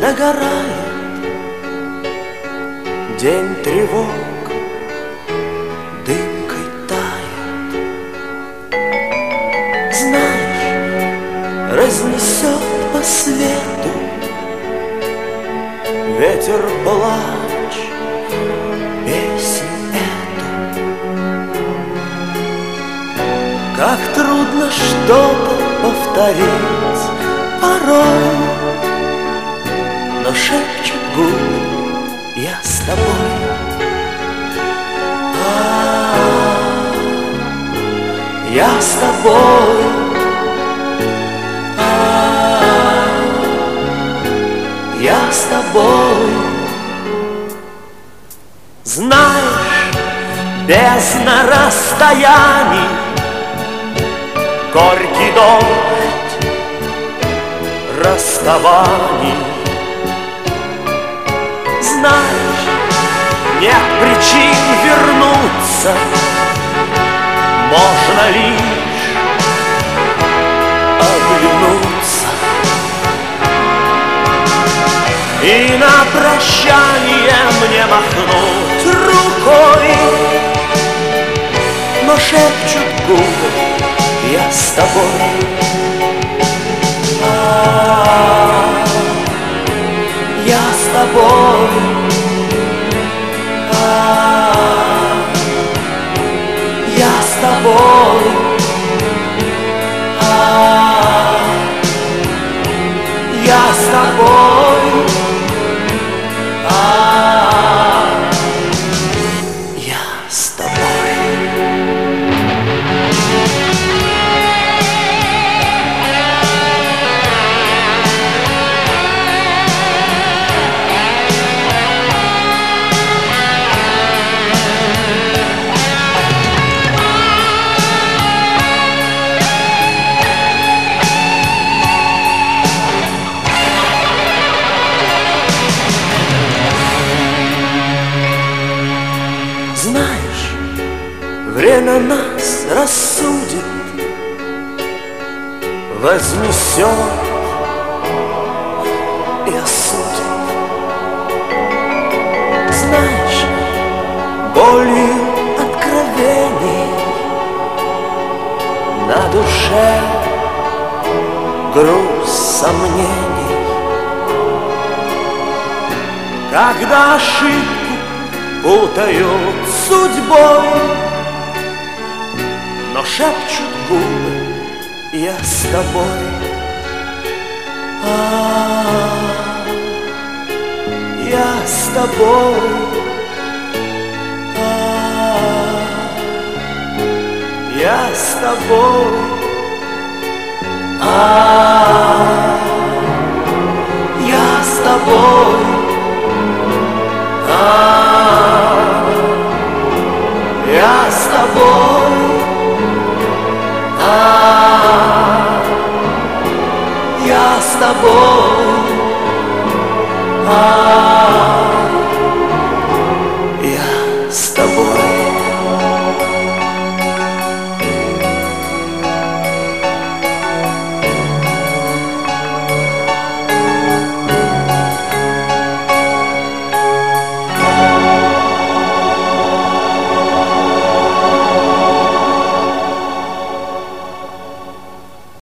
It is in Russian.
догорает день тревог, дымкой тает. Знаешь, разнесет по свету ветер плач, песнь эту. Как трудно что-то повторить порой, но шепчут губы: я с тобой. Я с тобой. Я с тобой. Знаешь, бездна расстояний, горький дождь расставаний. Знаешь, нет причин вернуться, можно лишь оглянуться. И на прощание мне махнуть рукой, но шепчут губы: я с тобой. Я с тобой. Я с тобой. Я с тобой. Я с тобой. Знаешь, время нас рассудит, вознесет и осудит. Знаешь, болью откровений на душе груз сомнений. Когда ошибку путают судьбой, но шепчут губы: я с тобой. Я с тобой. Я с тобой. Я с тобой. Я с тобой. Я с тобой.